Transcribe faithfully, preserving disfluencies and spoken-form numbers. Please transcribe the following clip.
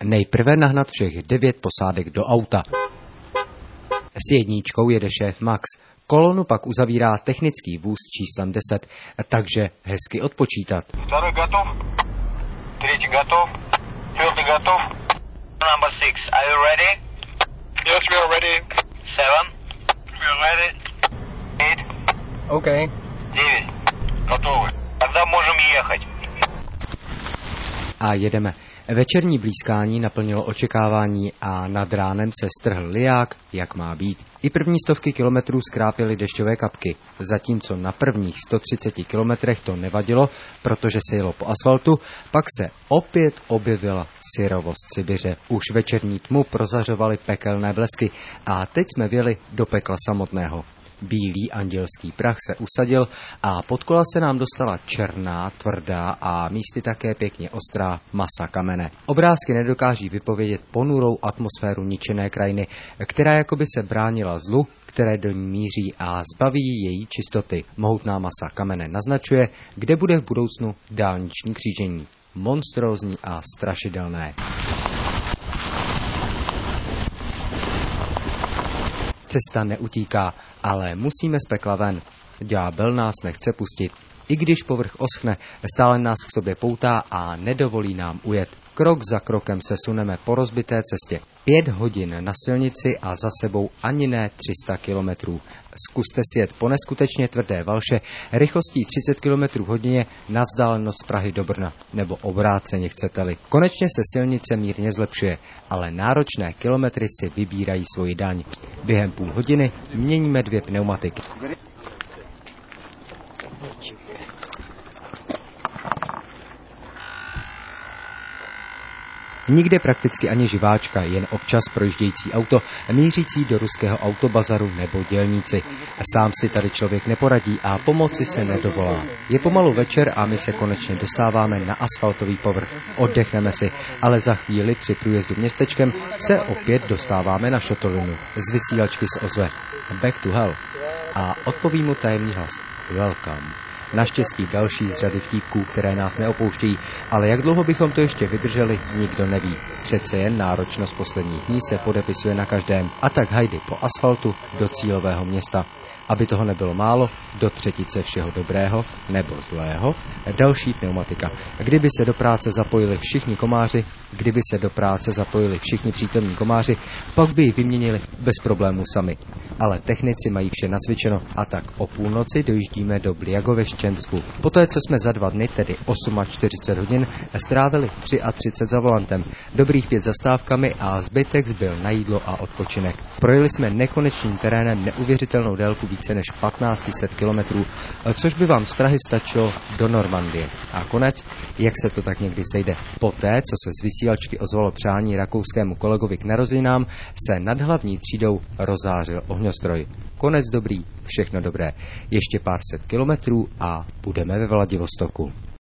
Nejprve nahnat všech devět posádek do auta. S jedničkou jede šéf Max. Kolonu pak uzavírá technický vůz číslem deset, takže hezky odpočítat. Vtorý готов, třetí готов, čtvrtý готов. Number six, are you ready? Yes, we are ready. Seven, we are ready. Eight, Okay. девять, готовы. Тогда можем ехать. A jedeme. Večerní blýskání naplnilo očekávání a nad ránem se strhl liják, jak má být. I první stovky kilometrů skrápěly dešťové kapky, zatímco na prvních sto třiceti kilometrech to nevadilo, protože se jelo po asfaltu, pak se opět objevila syrovost Sibiře. Už večerní tmu prozařovaly pekelné blesky a teď jsme vjeli do pekla samotného. Bílý andělský prach se usadil a pod kola se nám dostala černá, tvrdá a místy také pěkně ostrá masa kamene. Obrázky nedokáží vypovědět ponurou atmosféru ničené krajiny, která jakoby se bránila zlu, které do ní míří a zbaví její čistoty. Mohutná masa kamene naznačuje, kde bude v budoucnu dálniční křížení. Monstrózní a strašidelné. Cesta neutíká, ale musíme z pekla ven. Ďábel nás nechce pustit. I když povrch oschne, stále nás k sobě poutá a nedovolí nám ujet. Krok za krokem se suneme po rozbité cestě. Pět hodin na silnici a za sebou ani ne tři sta kilometrů. Zkuste si jet po neskutečně tvrdé valše rychlostí třicet kilometrů hodině na vzdálenost z Prahy do Brna. Nebo obráceně, chcete-li. Konečně se silnice mírně zlepšuje, ale náročné kilometry si vybírají svoji daň. Během půl hodiny měníme dvě pneumatiky. Nikde prakticky ani živáčka, jen občas projíždějící auto, mířící do ruského autobazaru nebo dělníci. Sám si tady člověk neporadí a pomoci se nedovolá. Je pomalu večer a my se konečně dostáváme na asfaltový povrch. Oddechneme si, ale za chvíli při průjezdu městečkem se opět dostáváme na šotolinu. Z vysílačky se ozve Back to Hell a odpoví mu tajemný hlas Welcome. Naštěstí další z řady vtípků, které nás neopouštějí, ale jak dlouho bychom to ještě vydrželi, nikdo neví. Přece jen náročnost posledních dní se podepisuje na každém. A tak hajdy po asfaltu do cílového města. Aby toho nebylo málo, do třetice všeho dobrého nebo zlého, další pneumatika. Kdyby se do práce zapojili všichni komáři, kdyby se do práce zapojili všichni přítomní komáři, pak by ji vyměnili bez problémů sami. Ale technici mají vše nacvičeno a tak o půlnoci dojíždíme do Bljagoveščensku. Poté, co jsme za dva dny, tedy čtyřicet osm hodin, strávili třicet tři za volantem, dobrých pět zastávkami a zbytek zbyl na jídlo a odpočinek. Projeli jsme nekonečným terénem neuvěřitelnou délku více než patnáct set kilometrů, což by vám z Prahy stačilo do Normandie. A konec, jak se to tak někdy sejde. Poté, co se z vysílačky ozvalo přání rakouskému kolegovi k narozeninám, se nad hlavní třídou rozářil ohňostroj. Konec dobrý, všechno dobré. Ještě pár set kilometrů a budeme ve Vladivostoku.